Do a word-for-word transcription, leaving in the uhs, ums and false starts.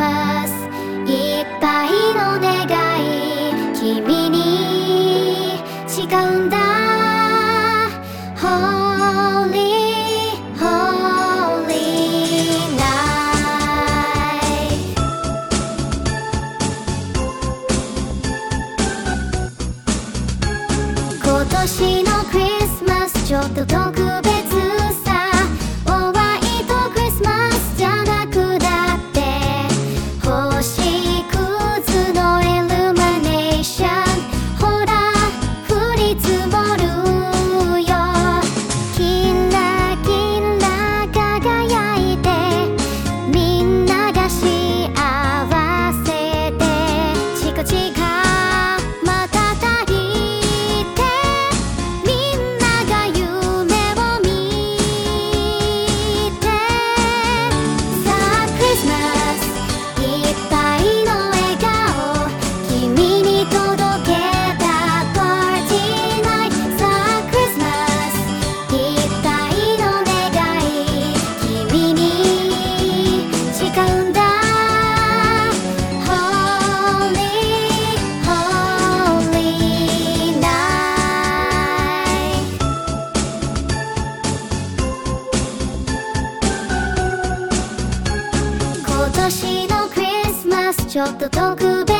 マスいっぱいの願い君に誓うんだ Holy Holy Night 今年のクリスマスちょっと特別さホワイトクリスマスじゃなくだって星屑のイルミネーションほら降り積もるよキラキラ輝いてみんなが幸せでチカチカ瞬いてみんなが夢を見てさあクリスマスいっぱいの笑顔君に届けたパーティーナイトさあクリスマスいっぱいの願い君に誓うんだ Holy Holy Night 今年のクリスマスちょっと特別